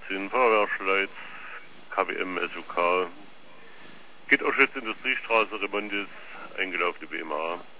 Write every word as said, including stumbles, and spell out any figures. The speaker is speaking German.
sind Feuerwehrschleiz, K W M, S U K, geht auch jetzt Industriestraße, Remontis, eingelaufene B M A.